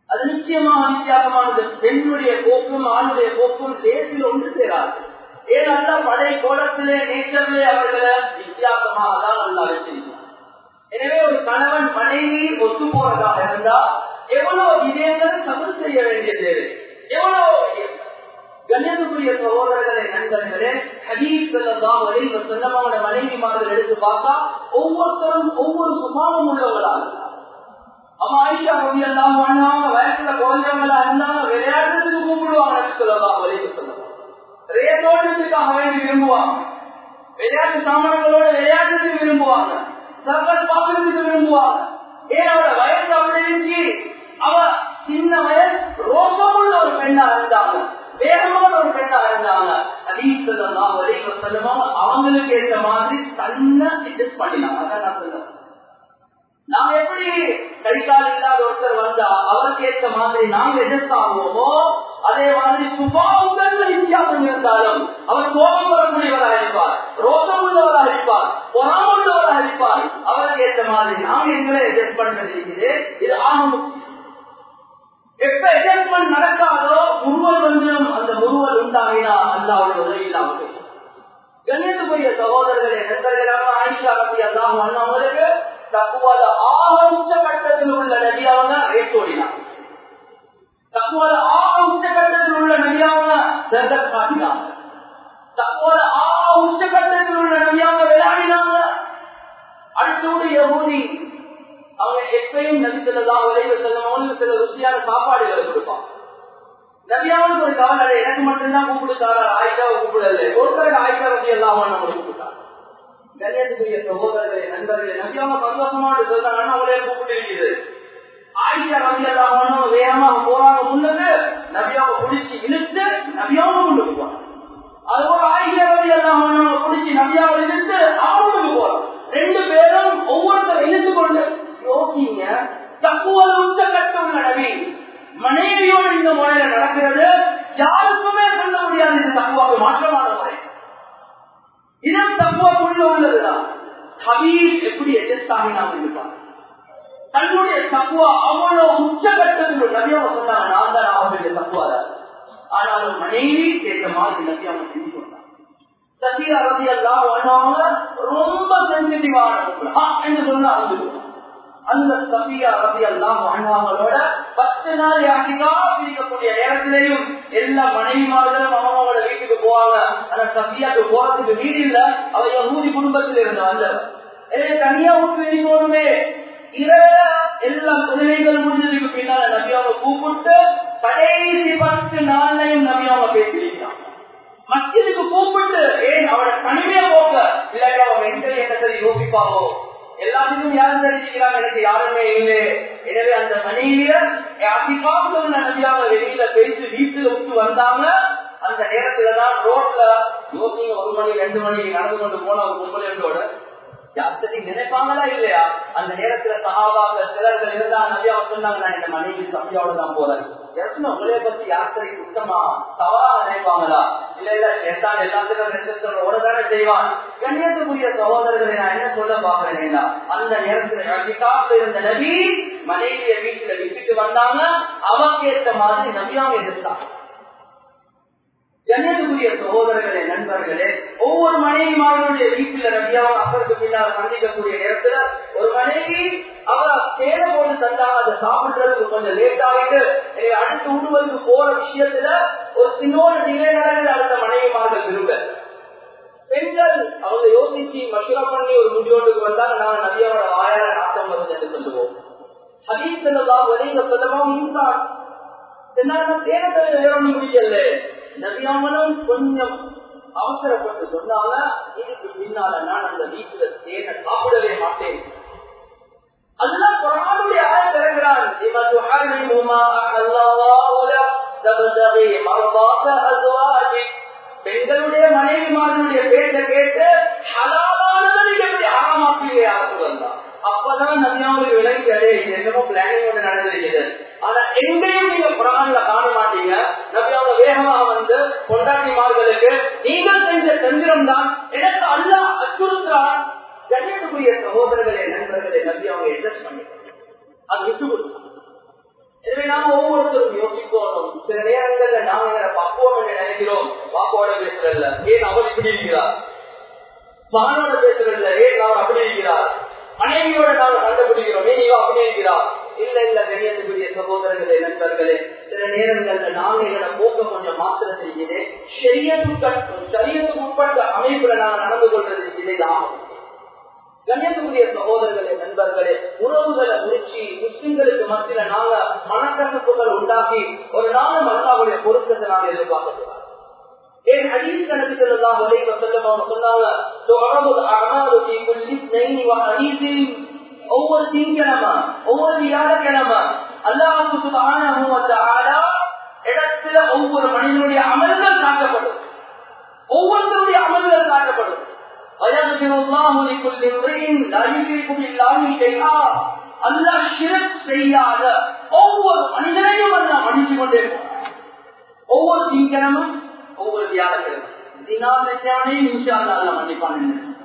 அது நிச்சயமாக வித்தியாசமானது. பெண்ணுடைய போக்கும் ஆணுடைய போக்கும் தேசில் ஒன்று சேராது. ஏன்னா படை கோலத்திலே நேச்சர்லே அவர்களை வித்தியாசமாக தான் நல்லா வச்சிருக்கிறார். எனவே ஒரு கணவன் மனைவி ஒத்து போறதாக இருந்தா எவ்வளவு விதயங்கள் சமன் செய்ய வேண்டியது, எவ்வளவு கண்ணியத்துக்குரிய சகோதரர்களே நண்பர்களே, ஹதீஸ் ஸல்லல்லாஹு அலைஹி வஸல்லம் அவருடைய மனைவிமார்கள் எடுத்து பார்த்தா ஒவ்வொருத்தரும் ஒவ்வொரு சுபாவம் உள்ளவர்களாக. அம்மா ஆயிஷா ரலியல்லாஹு அன்ஹா வயசுல குறைஞ்சவங்களா இருந்தாங்க, விளையாடுறதுக்கு கூப்பிடுவாங்க. நபி ஸல்லல்லாஹு அலைஹி வஸல்லம் ரேடோடுக்காக வேண்டி விரும்புவாங்க, விளையாட்டு சாமான்களோட விளையாடுறதுக்கு விரும்புவாங்க, சர்க்கஸ் பார்க்கறதுக்கு விரும்புவாங்க. ஏன் அவரோட வயசு அப்படி இருந்துச்சு, அவ சின்ன வயசு ரோசமுள்ள ஒரு பெண்ணா இருந்தாங்க, வேகமான ஒரு பெண்ணா இருந்தாங்க. ஹதீஸ் ஸல்லல்லாஹு அலைஹி வஸல்லம் அவங்களுக்கு ஏற்ற மாதிரி தன்னை அட்ஜஸ்ட் பண்ணினாங்க. அதான் நான் சொல்றேன், நாம எப்படி கடிகால் இல்லாத ஒருத்தர் வந்தா அவருக்கு ஏற்ற மாதிரி நாங்க அட்ஜஸ்ட் ஆகுவோமோ, அதே மாதிரி சுபாவங்கள்ல வித்தியாசம் இருந்தாலும் அவர் கோபம் வரக்கூடியவராக இருப்பார், ரோசம் உள்ளவராக இருப்பார், பொறாம உள்ளவராக இருப்பார். அவருக்கு ஏற்ற மாதிரி நாங்க எங்களை அட்ஜஸ்ட் பண்றது இருக்குது. இது ஆகும். எப்ப அட்ஜஸ்ட்மெண்ட் நடக்காதோ முருவல் வந்துடும். அந்த முருவல் உண்டாகினா அல்லாஹ்வுடைய உதவி இல்லாமல் கண்ணியத்துக்குரிய சகோதரர்களே நண்பர்களாக ஆயிஷா ரலியல்லாஹு அன்ஹா அவங்களுக்கு தக்வால ஆரம்ப கட்டத்தில் உள்ள நபியாக ரேசோடினார். தக்வால ஆரம்ப கட்டத்தில் உள்ள நபியாக ஜர்தத் காட்டினார். தக்வால ஆரம்ப கட்டத்தில் உள்ள நபியாக விளையாடினாங்க. அடுத்தோடு யஹூதி அவங்க எப்பயும் நபி ஸல்லல்லாஹு அலைஹி வஸல்லம் சில ருசியான சாப்பாடுகளை கொடுப்பாங்க. நபியாவுக்கு ஒரு கவலை, எனக்கு மட்டும்தான் கூப்பிடுத்தாரா, ஆயிஷாவை கூப்பிடல. ஒருத்தருக்கு ஆயிஷா ரலியல்லாஹு அன்ஹா கூப்பிட்டாங்க. கண்ணியத்துக்குரிய சகோதரர்களே நண்பர்களே, நபியாவை சந்தோஷமா சொல்றாங்க, அவங்களே கூப்பிட்டு இருக்குது. ஆயிஷா ரலியல்லாஹு அன்ஹா வேகமாக போறாங்க. முன்னது நபியாவை பிடிச்சி இழுத்து நபியாவை கொண்டு போவாங்க. அதுபோல ஆயிஷா ரலியல்லாஹு அன்ஹா பிடிச்சி நபியாவை இழுத்து அவங்களுக்கு போறாங்க. ரெண்டு பேரும் ஒவ்வொருத்தரை இழுத்து கொண்டு யோசிங்க, தக்குவல் உச்ச கட்டம் நபி மனைவியோடு இந்த முறையில நடக்கிறது யாருக்குமே சொல்ல முடியாது. இந்த தக்குவாக்கு மாற்றமான முறை, இனம் தக்குவாக்குள்ள உள்ளதுதான். ஹபீப் எப்படி அட்ஜஸ்ட் ஆகினாங்க இருப்பாங்க. தன்னுடைய தக்குவா அவ்வளவு உச்சகட்டத்தில் நபியாவை சொன்னாங்க, நான் தான் அவர்களுடைய தக்குவாதான். ஆனாலும் மனைவி கேட்ட மாதிரி நபியாவை செஞ்சு கொண்டாங்க. சஃபியா ரலியல்லாஹு அன்ஹா ரொம்ப சென்சிட்டிவான என்று சொன்னாங்க. அந்த சஃபியா ரலியல்லாஹு அன்ஹாவோட 10 நாள் இஹ்திகாஃப் இருக்கக்கூடிய நேரத்திலேயும் எல்லா மனைவிமார்களும் அவங்களோட வீட்டுக்கு போவாங்க. ஆனா சஃபியாக்கு போறதுக்கு வீடு இல்ல, அவ யஹூதி குடும்பத்தில் இருந்தவங்க. எனவே தனியா விட்டு இருக்கணுமே. எல்லா தொழில்கள் முடிஞ்சதுக்கு பின்னால நபியாவை கூப்பிட்டு கடைசி 10 நாளையும் நபியாவை பேசியிருக்கிறாங்க. மஸ்ஜிதுக்கு கூப்பிட்டு, ஏன் அவனை தனிமையா போக்க, இல்லாட்டி அவன் மென்டலி என்ன சரி யோசிப்பாவோ, எல்லாத்துக்கும் யாரும் தெரிஞ்சுக்கிறாங்க, எனக்கு யாருமே இல்லை. எனவே அந்த மனைவிய நபியாவை வெளியில பேசி வீட்டுல விட்டு வந்தாங்க. அந்த நேரத்துலதான் ரோட்ல யோசிங்க 1 மணி 2 மணி நடந்து கொண்டு போன ஒரு பொம்பளையோட யார்த்தி நினைப்பாங்களா இல்லையா? அந்த நேரத்துல சஹாபாக்கள் சிலர்கள் இருந்தா நபியாவை சொன்னாங்க, நான் இந்த மனைவி சஃபியாவோட தான் போறேன். உங்களைய பத்தி யாத்திரை சுத்தமா தவறாக நினைப்பாங்களா? இல்ல இல்ல எத்தான் எல்லாத்துக்கும் ஓடதானே செய்வான். கண்ணியத்துக்குரிய சகோதரர்களை நான் என்ன சொல்ல பாக்குறேன்னா, அந்த நேரத்துல இருந்த நபி மனைவிய வீட்டுல விட்டுட்டு வந்தாங்க. அவங்கேற்ற மாதிரி நபியாவை எதிர்த்தாங்க. கண்ணியத்துக்குரிய சகோதரர்களே நண்பர்களே, ஒவ்வொரு மனைவிமார்களுடைய வீட்டுல நபியாவை அசருக்கு பின்னால் சந்திக்கக்கூடிய நேரத்துல ஒரு மனைவி அவ தேட போட்டு தந்தாங்க, அதை சாப்பிடுறதுக்கு கொஞ்சம் லேட் ஆகிட்டு அடுத்து உணவுக்கு போற விஷயத்துல ஒரு சின்னோட டிலே நடந்து அடுத்த மனைவிமார்கள் விரும்ப பெண்கள் அவங்க யோசிச்சு மஷூரா பண்ணி ஒரு முடிவோட்டுக்கு வந்தாங்க, நாங்க நபியாவோட வாயால நாட்டம் வருது என்று சொல்லுவோம். ஹதீஸ் ஸல்லல்லாஹு அலைஹி வஸல்லம் இன்சான் தேனத்தை வேறொன்னு முடியல. நபியாமனும் கொஞ்சம் அவசரப்பட்டு சொன்னாங்க, இதுக்கு பின்னால நான் அந்த வீட்டுல தேனை சாப்பிடவே மாட்டேன். அதுதான் குர்ஆனுடைய ஆயத் இறங்குறான், பெண்களுடைய மனைவிமார்களுடைய பேச்சை கேட்டு ஹலாலானதை நீங்க எப்படி ஆரமாக்குவீங்க சொல்லலாம். அப்பதான் நபியாவுக்கு விலங்கி அடையே என்னமோ பிளானிங்கோட நடந்திருக்குது. ஆனா எங்கேயும் நீங்க குர்ஆன்ல காண மாட்டீங்க. நபியாவை வேகமாக வந்து கொண்டாட்டிமார்களுக்கு நீங்கள் செஞ்ச தந்திரம் தான் எனக்கு அல்லாஹ் அச்சுறுத்துறான். கண்ணியத்துக்குரிய சகோதரர்களே நண்பர்களே, நபியாவை அட்ஜஸ்ட் பண்ணி அது விட்டு கொடுத்தாங்க. எனவே நாம ஒவ்வொருத்தரும் யோசிக்கணும். சில நேரங்கள்ல நாங்க பக்குவம் என்று நினைக்கிறோம். பாப்பாவோட பேசுறதில்ல, ஏன் அவர் இப்படி இருக்கிறார்? மகனோட பேசுறதில்ல, ஏன் அவர் அப்படி இருக்கிறார்? மனைவியோட நாங்க கண்டுபிடிக்கிறோம், ஏன் இவ அப்படி இருக்கிறார்? இல்ல இல்ல, கண்ணியத்துக்குரிய சகோதரர்களே, நண்பர்களே, சில நேரங்கள்ல நாங்க எங்களோட போக்க கொஞ்சம் மாத்திர செய்யுது. சரியத்துக்கு உட்பட்ட அமைப்புல நாங்க நடந்து கொள்றது இதைதான். கண்ணியத்துக்குரிய சகோதரர்களே, நண்பர்களே, உறவுகளை முறிச்சி முஸ்லிம்களுக்கு மத்தியில நாங்க மனக்கசப்புகள் உண்டாக்கி ஒரு நாளும் அல்லாஹ்வுடைய பொருத்தத்தை நாங்க எதிர்பார்க்கிறோம். ஏன் ஹதீஸ் நபி ஸல்லல்லாஹு அலைஹி வஸல்லம் சொன்னாங்க, துஅரது அஅமாலு ஃபீ குல்லி இஸ்னைனி வ ஹதீஸின், ஒவ்வொரு திங்கட்கிழமை ஒவ்வொரு வியாழக்கிழமை அல்லாஹ் சுப்ஹானஹு வ தஆலா இடத்துல ஒவ்வொரு மனிதனுடைய அமல்கள் காட்டப்படும். ஒவ்வொருத்தருடைய அமல்கள் காட்டப்படும். وَيَغْفِرُ اللَّهُ لِكُلِّ امْرِئٍ لَا يُشْرِكُ بِاللَّهِ شَيْئًا. அல்லாஹ் ஷிர்க் செய்யாத ஒவ்வொரு மனிதனையும் அல்லாஹ் மன்னிச்சு கொண்டே போறான். ஒவ்வொரு திங்கட்கிழமும் ஒவ்வொரு வியாழக்கிழமை தினா செஞ்சவனையும் இன்ஷா அல்லாஹ் அல்லாஹ் மன்னிப்பான்.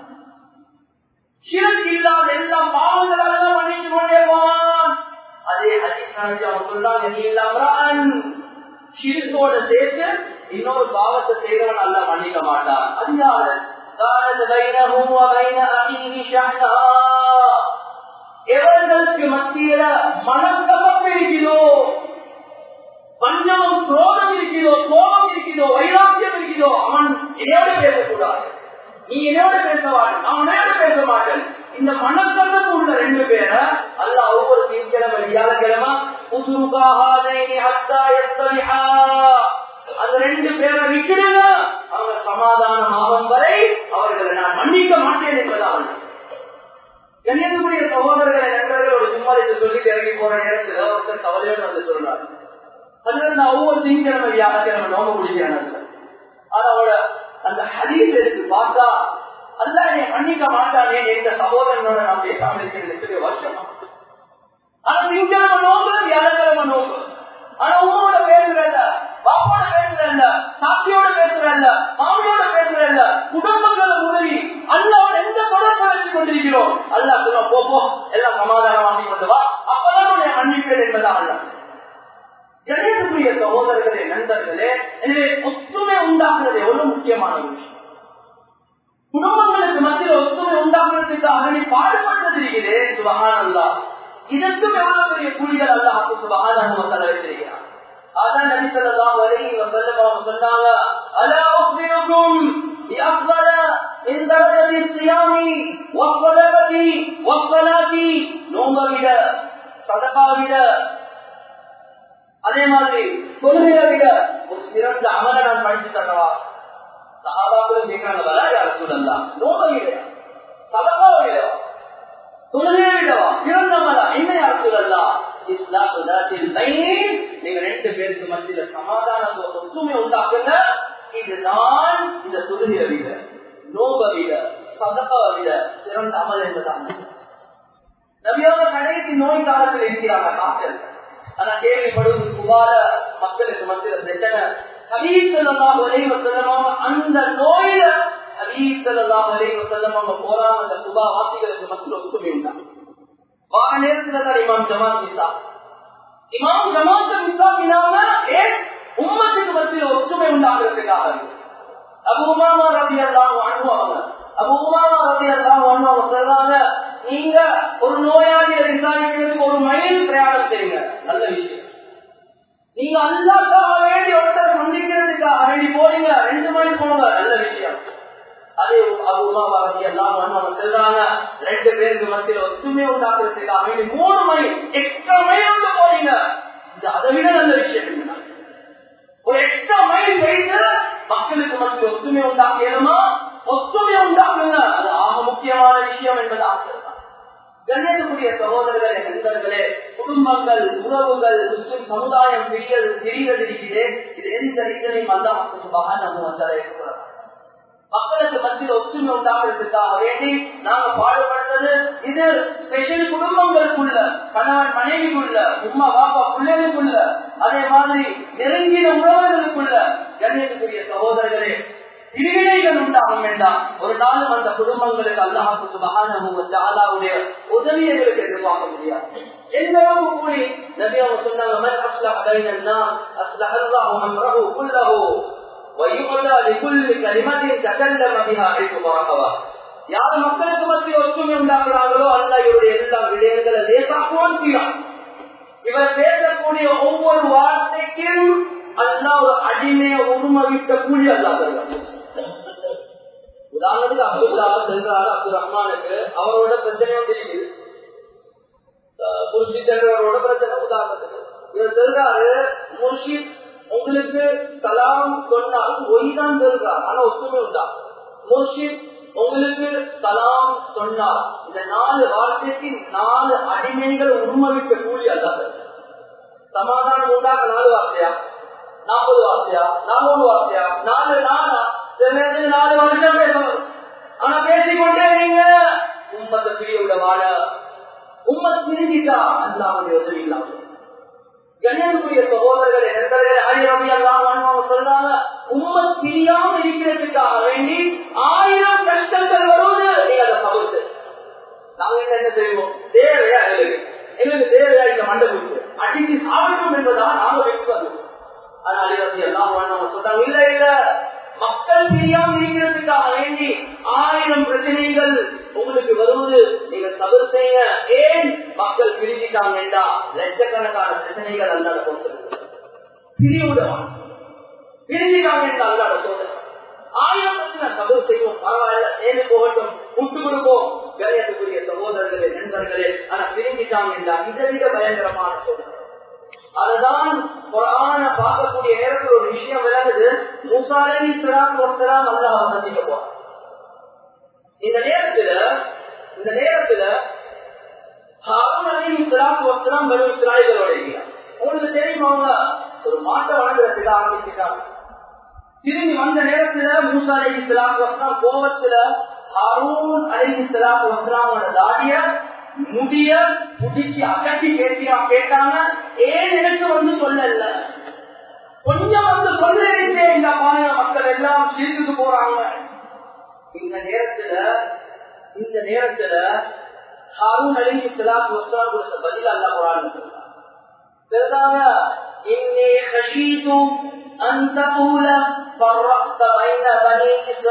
ஷிர்க் இல்லாத எல்லா பாவங்களும் அல்லாஹ் மன்னிச்சு கொண்டே போவான். அதே ஹதீஸ் அவங்க சொல்றாங்க, நீ இல்லாம ஷிர்கோட சேர்த்து இன்னொரு பாவத்தை செய்தவன் அல்லாஹ் மன்னிக்க மாட்டான். அது யாரு? எவர்களுக்கு மத்தியில மனக்கசப்பு இருக்கிறதோ, பஞ்சம் குரோதம் இருக்கிறதோ, கோபம் இருக்கிறதோ, வைராக்கியம் இருக்கிறதோ, அவன் என்னோட பேசக்கூடாது, நீ என்னோட பேசவாடு, நான் உன்னோட பேச மாட்டேன். இந்த மனக்கசப்பு உள்ள ரெண்டு பேரை அல்லாஹ் ஒவ்வொரு திங்கட்கிழமை வியாழக்கிழமை அந்த ரெண்டு பேரை விட்டுடுங்க, அவங்க சமாதானம் ஆகும் வரை அவர்களை நான் மன்னிக்க மாட்டேன் என்பதால். கண்ணியத்துக்குரிய சகோதரர்களை, நண்பர்கள், ஒரு சும்மாதிக்கு சொல்லிட்டு இறங்கி போற நேரத்தில் ஒருத்தர் கவலையோடு வந்து சொல்றாரு, அதுல நான் ஒவ்வொரு திங்கட்கிழமை வியாழக்கிழமை நோம்பு பிடிக்கிறேன். அதோட அந்த ஹதீஸ் எடுத்து பார்த்தா அல்லாஹ் என்னை மன்னிக்க மாட்டானே எந்த சகோதரனோட நான் பேசாம இருக்கிறது வருஷமா. ஆனா திங்கட்கிழமை நோம்பு, வியாழக்கிழமை நோம்பு. ஆனா உங்களோட பேசுறல்ல, பாப்பாவோட பேசுறல்ல, சாப்பியோட பேசுறல்ல, மாமியோட பேசுறல்ல, குடும்பங்களை உதவி அல்லாவோட எந்த தொடர்பு வச்சு கொண்டிருக்கிறோம். அல்லா சொல்ல போப்போ எல்லாம் சமாதானம் வாங்கி கொண்டு வா, அப்பதான் மன்னிப்பேன் என்பதா அல்ல. கணேசனுடைய சகோதரர்களே, நண்பர்களே, எனவே ஒத்துமை உண்டாக்குறது எவ்வளவு முக்கியமான விஷயம். குடும்பங்களுக்கு மத்தியில் ஒத்துமை உண்டாக்குறதுக்காக நீ பாடுபடுறது இருக்கிறே, சுபஹானல்லாஹ், இதற்கும் எவ்வளவு பெரிய கூலிகள் அல்லாஹ் சுப்ஹானஹு வ தஆலா வைத்திருக்கிறார். அதான் நபி ஸல்லல்லாஹு அலைஹி வஸல்லம் சொன்னாங்க, அலா உக்பிருக்கும் பிஅஃதல மின் தரஜதி ஸியாமி வஸ்ஸலபதி வஸ்ஸலாத்தி, நோன்பை விட, சதகா விட, அதே மாதிரி தொழுகையை விட ஒரு சிறந்த அமலை நான் படிச்சு தரவா? சஹாபாக்களும் கேட்கிறாங்க, வலா யா ரசூலல்லாஹ், நோன்பை விட, சதகா விட, தொழுகையை விடவா சிறந்த அமலா? என்ன யா ரசூலல்லாஹ்? இஸ்லாஹு ذاتில் பைன், நீங்க ரெண்டு பேருக்கு மத்தியில சமாதானத்தை ஒற்றுமை உண்டாக்குங்க. இதுதான் இந்த தொழுகையை விட, நோன்பை விட, சதகாவை விட சிறந்த அமல் என்பதான். நபியோட கடைசி நோய் காலத்தில் இருக்கிறாங்க டாக்டர். ஆனா கேள்விப்படுவது குபார மக்களுக்கு மத்தியில பிரச்சனை. ஹபீப் ஸல்லல்லாஹு அலைஹி வஸல்லம் அந்த நோயில ஹபீப் ஸல்லல்லாஹு அலைஹி வஸல்லம் போறாங்க. அந்த குபா வாசிகளுக்கு மத்தியில ஒற்றுமை உண்டாங்க. வார நேரத்தில் தான் இமாம் ஜமாத் மிஸ்ஸா, இமாம் ஜமாத் மிஸ்ஸாவினால உம்மத்துக்கு மத்தியில ஒற்றுமை உண்டாகிறதுக்காக அபூ உமாமா ரலியல்லாஹு அன்ஹு அவங்க சொல்றாங்க, நீங்க ஒரு நோயாளியை விசாரிக்கிறதுக்கு ஒரு மைல் பிரயாணம் செய்யுங்க, நல்ல விஷயம். நீங்க அல்லாஹ்வுக்காக வேண்டி ஒருத்தர் சந்திக்கிறதுக்காக வேண்டி போறீங்க, 2 மைல் போங்க, நல்ல விஷயம். அதே அபூ உமாமா ரலியல்லாஹு அன்ஹு அவங்க சொல்றாங்க, 2 பேருக்கு மத்தியில ஒற்றுமை உண்டாக்குறதுக்காக வேண்டி 3 மைல் எக்ஸ்ட்ரா மைல் போறீங்க, இது அதை விட நல்ல விஷயம். ஒரு எக்ஸ்ட்ரா மைல் போயிட்டு மக்களுக்கு மத்தியில் ஒற்றுமை உண்டாக்கணுமா? ஒற்றுமை உண்டாக்குங்க, அது ஆக முக்கியமான விஷயம் என்பது ஆசிரியர். கண்ணியத்துக்குரிய சகோதரர்களே, நண்பர்களே, குடும்பங்கள், உறவுகள், முஸ்லிம் சமுதாயம் பிரிவதிருக்கிறே, இது எந்த ரீதியிலையும் அல்லாஹ் சுப்ஹானஹு வ தஆலா இருக்கிறார். மக்களுக்கு மத்தியில் ஒற்றுமை உண்டாக்குறதுக்காக வேண்டி நாங்க பாடுபடுறது இது ஸ்பெஷல் குடும்பங்களுக்குள்ள, கணவன் மனைவிக்குள்ள, உம்மா பாப்பா பிள்ளைகளுக்குள்ள, அதே மாதிரி நெருங்கின உறவுகளுக்குள்ள. கண்ணியத்துக்குரிய சகோதரர்களே, பிரிவினைகள் உண்டாகும் வேண்டாம். ஒரு நாளும் அந்த குடும்பங்களுக்கு அல்லாஹ் சுப்ஹானஹு வ தஆலாவுடைய உதவியர்களுக்கு எதிர்பார்க்க முடியாது. எந்த அளவு கூறி நபி அவங்க சொன்னாங்க, மன் அஸ்லஹ பைனன் நாஸ் அஸ்லஹ அல்லாஹு அம்ரஹு குல்லஹு வ யுக்லா லிகுல்லி கலிமத்தின் தகல்லம பிஹா ஐது பரகவா. யார் மக்களுக்கு மத்திய ஒற்றுமை உண்டாக்குறாங்களோ அல்லாஹ் இவருடைய எல்லா விடயங்களை லேசாக்குவான் செய்வான். இவர் பேசக்கூடிய ஒவ்வொரு வார்த்தைக்கும் அல்லாஹ் ஒரு அடிமையை உருமவிட்ட கூலி அல்லாஹ் தருவார். உதாரணத்துக்கு அப்துல்லா சென்றார், அப்துல் ரஹ்மானுக்கு அவரோட பிரச்சனையும் தெரியுது, முர்ஷித் சென்றவரோட பிரச்சனை. உதாரணத்துக்கு இவர் செல்றாரு, முர்ஷித் உங்களுக்கு சலாம் சொன்னால் ஒய்தான் செல்றார், ஆனா ஒற்றுமை உண்டா. முர்ஷித் உங்களுக்கு சலாம் சொன்னார், இந்த 4 வார்த்தைக்கு 4 அடிமைகள் உருமவிட்ட கூலி அல்லாத. சமாதானம் உண்டாக்க 4 வார்த்தையா, 40 வார்த்தையா, 400 வார்த்தையா, 4 நாளா, 4 வருஷம் பேசணும். ஆனா பேசிக்கொண்டே நீங்க உம்மத்தை பிரிய விடவாட உம்மத் பிரிஞ்சிட்டா அல்லாஹ்வுடைய உதவி இல்லாம. கண்ணியத்துக்குரிய சகோதரர்களே, நண்பர்களே, ஆயிரம் அல்லாஹ் சொல்றாங்க, உம்மத் பிரியாம இருக்கிறதுக்காக வேண்டி 1000 கஷ்டங்கள் வருவது நீங்க அதை சமைச்சு. நாங்க என்ன செய்வோம், தேவையா எங்களுக்கு தேவையா இந்த மண்டை கொடுத்து அடித்து சாப்பிடும் என்பதாக நாங்க வைப்பது. அதனால எல்லாம் சொல்றாங்க, இல்ல இல்ல, மக்கள் பிரியாம இருக்கிறதுக்காக வேண்டி 1000 பிரச்சனைகள் உங்களுக்கு வருவது நீங்க சபர் செய்ய. ஏன் மக்கள் பிரிஞ்சிட்டாங்க என்றா லட்சக்கணக்கான பிரச்சனைகள் அல்லாத கொடுத்திருக்கு. பிரிவுடவான் பிரிஞ்சிட்டாங்க என்று அல்லாத சொல்ற 1000 பிரச்சனை சபர் செய்வோம், பரவாயில்ல, சேர்ந்து போகட்டும், விட்டு கொடுப்போம். கண்ணியத்துக்குரிய சகோதரர்களே, நண்பர்களே, ஆனா பிரிஞ்சிட்டாங்க என்றா இதை விட பயங்கரமான சொல்ற. அதுதான் குர்ஆனை பார்க்கக்கூடிய நேரத்தில் ஒரு விஷயம் விளங்குது. மூசா அலைஹிஸ்ஸலாம் அல்லாஹ்வை சந்திக்க போறார். இந்த நேரத்துல ஹாரூன் அலைஹிஸ்ஸலாம் பனு இஸ்ராயீலோட இருக்கிறார். உங்களுக்கு தெரியுமா, அவங்க ஒரு மாட்டை வளர்க்கறதுக்கு ஆரம்பிச்சுட்டாங்க. திரும்பி வந்த நேரத்துல மூசா அலைஹிஸ்ஸலாம் கோபத்துல ஹாரூன் அலைஹிஸ்ஸலாமோட தாடிய முடிய புடிச்சு அகட்டி கேட்டாங்க, ஏன் எனக்கு வந்து சொல்லல, கொஞ்சம் வந்து சொல்லிருந்தே இந்த மாநில மக்கள் எல்லாம் சிரித்துட்டு போறாங்க. இந்த நேரத்துல ஹாரூன் அலைஹிஸ்ஸலாம் கொடுத்த பதில் அல்லாஹ் குர்ஆன்ல சொல்றாங்க, இன்னி கஷீது அன் தகூல ஃபர்ரக்த பைன பனி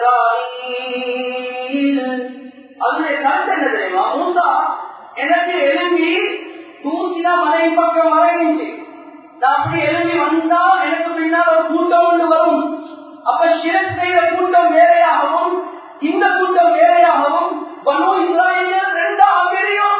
இஸ்ராயீல். அதுல கருத்து என்ன தெரியுமா, மூசா எனக்கு எழுப்பி தூசினா மலை பக்கம் மறைஞ்சி, நான் அப்படி எழுப்பி வந்தா எனக்கு பின்னால் ஒரு கூட்டம் ஒன்று வரும். அப்ப ஷிரக் செய்த கூட்டம் வேறையாகவும் இந்த கூட்டம் வேறையாகவும் பனு இஸ்ராயீல் 2 அங்கிரியும்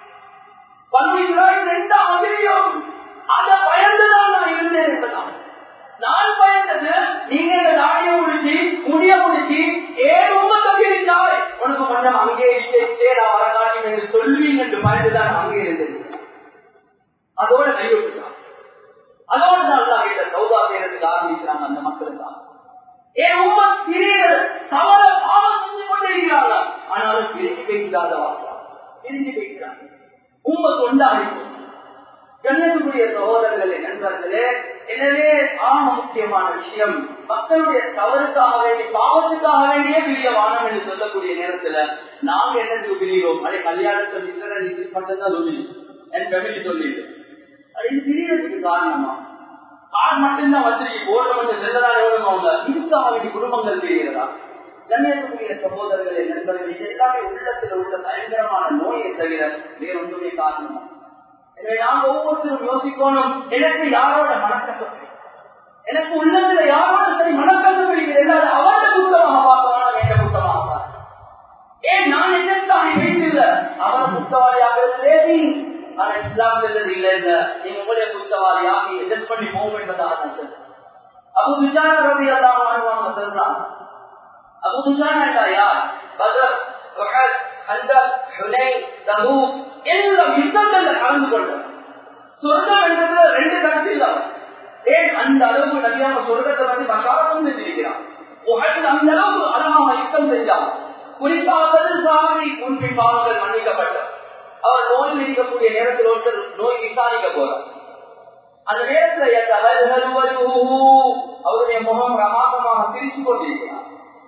அதை பயந்துதான் நான் இருந்தேன் என்பதான். நான் பயந்தது நீங்க இந்த தாடியை முடிச்சு முடிய முடிச்சு ஏன் உங்க பிரிச்சாய் உனக்கு கொஞ்சம் அங்கே இங்கே நான் வர காட்டி என்று சொல்லுவீங்க என்று பயந்துதான் அங்கே இருந்தேன். அதோட கைவிட்டுதான், அதோட தான் வீட்டை சௌதா செய்யறதுக்கு ஆரம்பிக்கிறாங்க அந்த மக்கள் தான். ஏன் உங்க பிரியர் தவற பாவம் செஞ்சு கொண்டிருக்கிறாங்க, ஆனாலும் பிரிஞ்சு பேசுறாங்க உங்க கொண்டாடி. கண்ணியத்துக்குரிய சகோதரர்களே, நண்பர்களே, எனவே ஆக முக்கியமான விஷயம் மக்களுடைய தவறுக்காக வேண்டிய பாவத்துக்காக வேண்டிய பிரிய வானம் என்று சொல்லக்கூடிய நேரத்துல நாங்க என்ன பிரிகிறோம், அதை கல்யாணத்தை மட்டும்தான் சொல்லி என் கமிட்டி சொல்லிட்டு அது பிரியறதுக்கு காரணமா கார் மட்டும்தான் வச்சிருக்கி போர்ல கொஞ்சம் செல்லதான் எவ்வளவு இதுக்காக வேண்டிய குடும்பங்கள் பிரிகிறதா? கண்ணியத்துக்குரிய சகோதரர்களே, நண்பர்களே, இது எல்லாமே உள்ளத்தில் உள்ள பயங்கரமான நோயை தவிர வேற ஒன்றுமே காரணமா. எனவே நாம் ஒவ்வொருத்தரும் யோசிக்கணும், எனக்கு யாரோட மனக்கசப்பு, எனக்கு உள்ளத்துல யாரோட சரி மனக்கசப்பு இருக்கிறது, அவரோட குற்றமாக பார்க்கலாம், எந்த குற்றமாக பார்க்கலாம். ஏன் நான் என்னத்தான் வைத்திருந்த அவர் குற்றவாளியாக லேசி, ஆனா இஸ்லாமில் இல்லை இல்ல, நீங்க உங்களுடைய குற்றவாளியாக எதிர்ப்பு பண்ணி போகும் என்பதாக சொல்றேன். அபு துஜானா ரலியல்லாஹு அன்ஹு சொல்றாங்க, அபு துஜானா யார்? Badr, Uhud, Khandaq, Hunain, Tabuk எல்லாம் யுத்தங்கள்ல கலந்து கொண்டார். சொர்க்கம் என்றது 2 கருத்தில் தான். ஏன் அந்த அளவுக்கு நபியாக சொர்க்கத்தை பற்றி பஷாரத்தும் செஞ்சிருக்கிறார். உஹதில் அந்த அளவுக்கு அழகாக யுத்தம் செஞ்சார். குறிப்பாக சாமி உண்மை பாவங்கள் மன்னிக்கப்பட்டார். அவர் நோயில் இருக்கக்கூடிய நேரத்தில் ஒருத்தர் நோய் விசாரிக்க போறார். அந்த நேரத்தில் அவருடைய முகம் ரமாகமாக பிரிச்சு கொண்டிருக்கிறார்.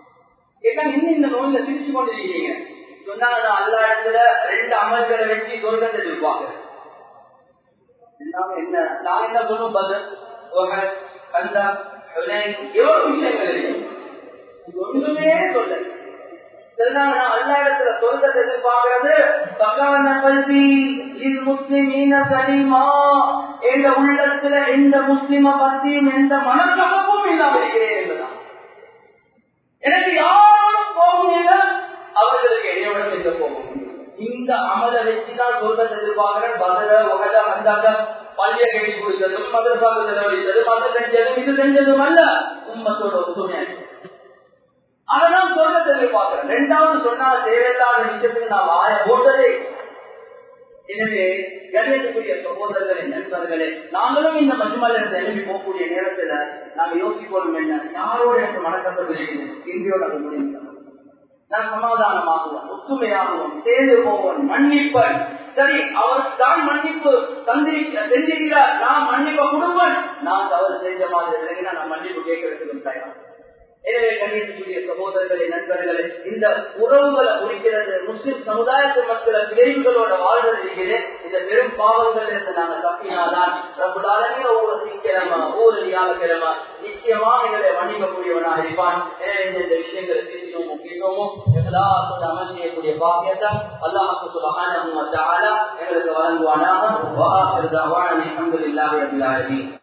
இன்னும் இந்த நோயில சிரிச்சு கொண்டிருக்கீங்க சொன்னாங்க, நான் அல்லா இடத்துல 2 அமல்களை வச்சு சொர்க்கத்தை இருப்பாங்க. என்ன நான் என்ன சொல்லும் பதில் எவ்வளவு விஷயங்கள் இருக்கு, ஒன்றுமே சொல்ல. நான் அல்லா இடத்துல சொர்க்கத்தை எதிர்பார்க்கிறது எந்த உள்ளத்துல எந்த முஸ்லிம பத்தியும் எந்த மனக்கலப்பும் இல்லாம இருக்கிறேன் என்பதுதான். எனக்கு யாரோடும் போகும் இல்லை, அவர்களுக்கு இடையோட சென்று போகும். இந்த அமலை வச்சுதான் சொர்க்கத்தை எதிர்பார்க்கிறேன். பகல உகல வந்தாங்க, பள்ளியை கட்டி கொடுத்ததும் மதரசாக்கு செலவழித்ததும் அது செஞ்சதும் இது செஞ்சதும் அல்ல, உம்மத்தோட ஒத்துமையா அதெல்லாம் சொர்க்கத்தை எதிர்பார்க்கிறேன். 2வது சொன்னால தேவையில்லாத விஷயத்துக்கு நான் வாய போட்டதே. எனவே கண்ணியத்துக்குரிய சகோதரர்களே, நண்பர்களே, நாங்களும் இந்த மஜ்மால இருந்து எழுப்பி போகக்கூடிய நேரத்துல நாங்க யோசிப்போம், என்ன யாரோட எனக்கு மனக்கட்டது இருக்குது, இந்தியோட நான் சமாதானமாகுவோம், ஒத்துமையாகுவோம், சேர்ந்து போவோம், மன்னிப்பன். சரி, அவருக்கு தான் மன்னிப்பு செஞ்சிருக்கிறார், நான் மன்னிப்ப கொடுப்பேன். நான் தவறு செஞ்ச மாதிரி நான் மன்னிப்பு கேட்கறதுக்கு தயார். எனவே கண்ணியத்துக்குரிய சகோதரர்களே, நண்பர்களே, இந்த உறவுகளை குறிக்கிறது முஸ்லிம் சமுதாயத்து மக்கள் விளைவுகளோட வாழ்வது இருக்கிறது. இந்த பெரும் பாவங்கள் இருந்து நாங்கள் தப்பினால்தான் ரப்புலாலுமே ஒவ்வொரு சீக்கிரமா ஒவ்வொரு வியாழக்கிழமை நிச்சயமா எங்களை மன்னிக்கக்கூடியவனாக இருப்பான். எனவே இந்த விஷயங்களை பேசினோமோ கேட்டோமோ எல்லாத்தோட அமல் செய்யக்கூடிய பாக்கியத்தை அல்லாஹ் சுப்ஹானஹு வ தஆலா எங்களுக்கு வழங்குவானாக. வஆஹிரு தஅவானா அல்ஹம்துலில்லாஹி ரப்பில் ஆலமீன்.